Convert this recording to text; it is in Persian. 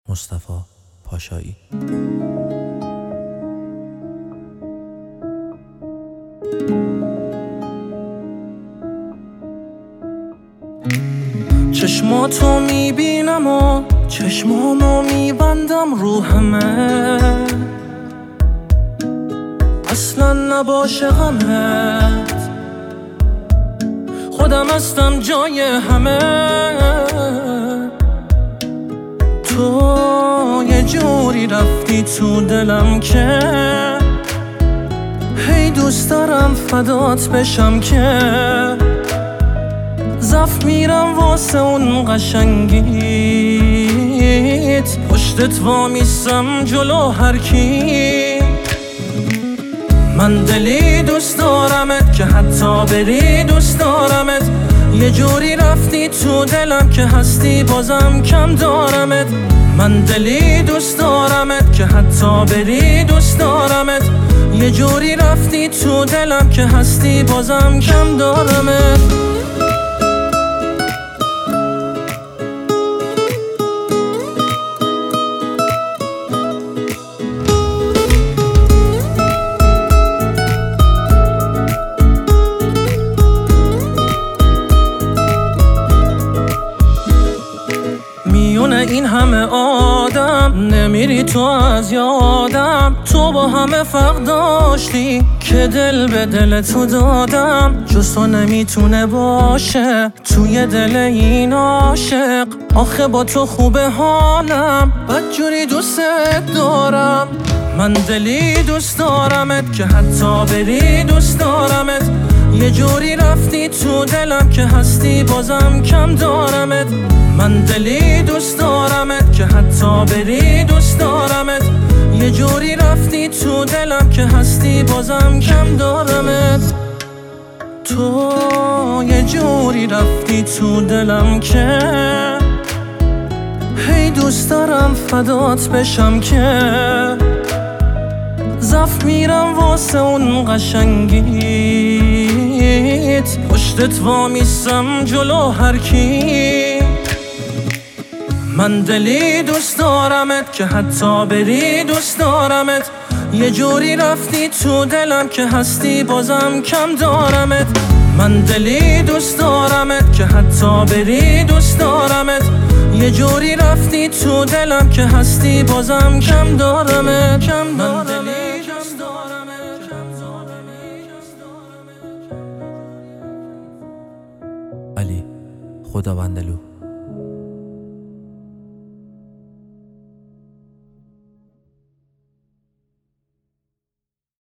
مصطفی پاشایی. چشماتو میبینم و چشمامو میبندم رو همه، اصلا نباشه غمت، خودم هستم جای همه. تو یه جوری رفتی تو دلم که هی دوست دارم فدات بشم، که زف میرم واسه اون قشنگیت، پشتت وامیستم جلو هر کی. من دلی دوست دارمت که حتی بری دوست دارمت، یه جوری رفتی تو دلم که هستی بازم کم دارمت. من دلی دوست دارمت که حتی بری دوست دارمت، یه جوری رفتی تو دلم که هستی بازم کم دارمت. میونه این همه آدم نمیری تو از یادم، تو با همه فرق داشتی که دل به دل تو دادم، جز تو نمیتونه باشه توی دل این عاشق. آخه با تو خوبه حالم، بدجوری دوست دارم. من دلی دوست دارمت که حتی بری دوست دارمت، یه جوری رفتی تو دلم که هستی بازم کم دارمت. من دلی دوست دارمت که حتی بری دوست دارمت، یه جوری رفتی تو دلم که هستی بازم کم دارمت. تو یه جوری رفتی تو دلم که هی دوست دارم فدات بشم، که زف میرم واسه اون قشنگیت، پشتت وامیستم جلو هر کی. من دلی دوست دارمت که حتی بری دوست دارمت، یه جوری رفتی تو دلم که هستی بازم کم دارمت. من دلی دوست دارمت که حتی بری دوست دارمت، یه جوری رفتی تو دلم که هستی بازم کم دارمت. من دلی دوست دارمت. علی خداوندلو.